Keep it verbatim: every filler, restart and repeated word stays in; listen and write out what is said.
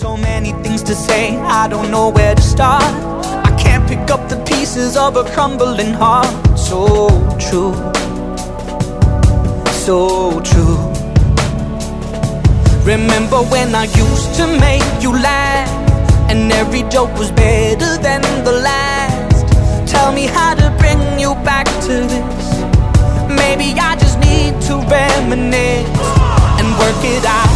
So many things to say, I don't know where to start. I can't pick up the pieces of a crumbling heart. So true, so true. Remember when I used to make you laugh, and every joke was better than the last. Tell me how to bring you back to this. Maybe I just need to reminisce and work it out.